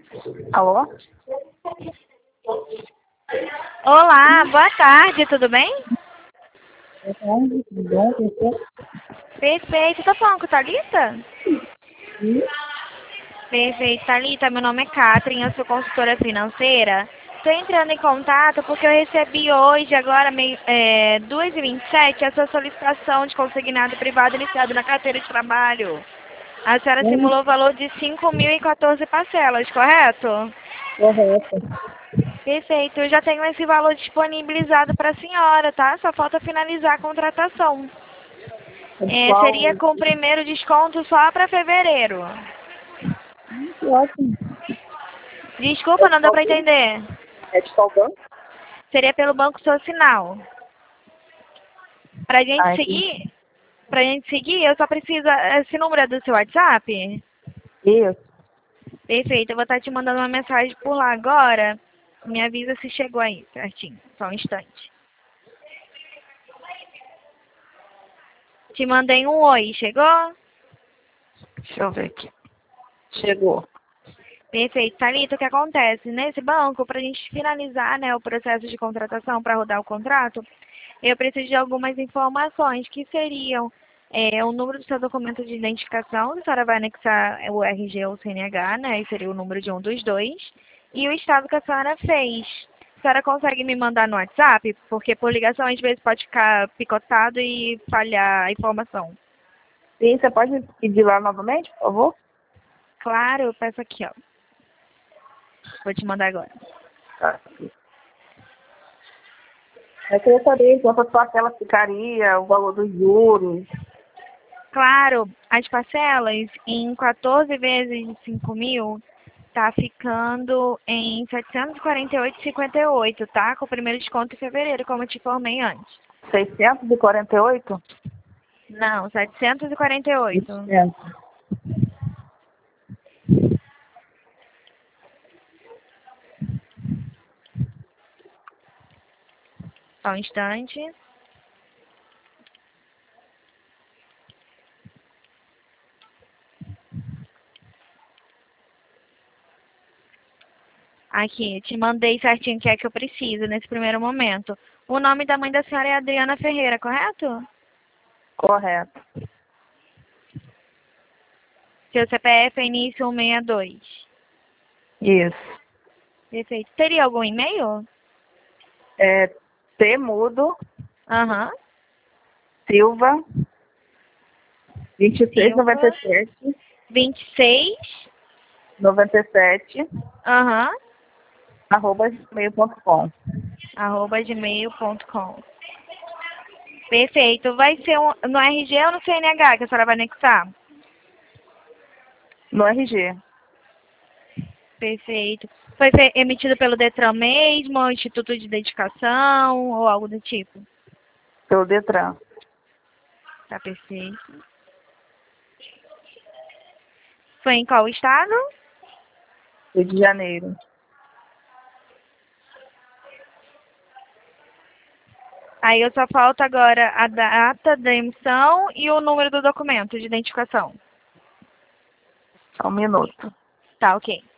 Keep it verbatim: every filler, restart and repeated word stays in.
Alô? Olá, boa tarde, tudo bem? Boa tarde, tudo bom? Você? Perfeito, tô falando com Thalita? Sim. Perfeito, Thalita, meu nome é Catherine, eu sou consultora financeira. Estou entrando em contato porque eu recebi hoje, agora, meio, é, duas e vinte e sete, a sua solicitação de consignado privado iniciado na carteira de trabalho. A senhora Sim, simulou o valor de cinco mil e quatorze parcelas, correto? correto. Perfeito, eu já tenho esse valor disponibilizado para a senhora, tá? Só falta finalizar a contratação. É de É, qual? seria com o primeiro desconto só para fevereiro. Hum, que ótimo. É Desculpa, de não deu qual para banco? entender. É de qual banco? Seria pelo Banco Social. Pra gente Ah, entendi. seguir, pra gente seguir, eu só preciso. Esse número é do seu WhatsApp? Isso. Perfeito, eu vou estar te mandando uma mensagem por lá agora. Me avisa se chegou aí, certinho. Só um instante. Te mandei um oi, chegou? Deixa eu ver aqui. Chegou. Perfeito. Thalita, o que acontece? Nesse banco, para a gente finalizar, né, o processo de contratação, para rodar o contrato, eu preciso de algumas informações, que seriam é, o número do seu documento de identificação, a senhora vai anexar o R G ou o C N H, né, e seria o número de um dos dois, e o estado que a senhora fez. A senhora consegue me mandar no WhatsApp? Porque por ligação, às vezes, pode ficar picotado e falhar a informação. Sim, você pode me pedir lá novamente, por favor? Claro, eu peço aqui, ó. Vou te mandar agora. Tá. Eu queria saber quantas parcelas ficaria, o valor dos juros. Claro, as parcelas em quatorze vezes de cinco mil tá ficando em setecentos e quarenta e oito vírgula cinquenta e oito, tá? Com o primeiro desconto em fevereiro, como eu te informei antes. seiscentos e quarenta e oito? Não, setecentos e quarenta e oito. seiscentos. Só um instante. Aqui, te mandei certinho o que é que eu preciso nesse primeiro momento. O nome da mãe da senhora é Adriana Ferreira, correto? Correto. Seu C P F é início cento e sessenta e dois. Isso. Perfeito. Teria algum e-mail? É T mudo, Aham. Silva, vinte e seis, noventa Silva. e sete, vinte e seis. noventa e sete, Aham. arroba gmail ponto com. Arroba gmail ponto com. Perfeito. Vai ser um, no R G ou no C N H que a senhora vai anexar? No R G. Perfeito. Foi fe- emitido pelo Detran mesmo, ou Instituto de Dedicação, ou algo do tipo? Pelo Detran. Tá perfeito. Foi em qual estado? Rio de Janeiro. Aí eu só falta agora a data da emissão e o número do documento de identificação. Só um minuto. Tá, ok.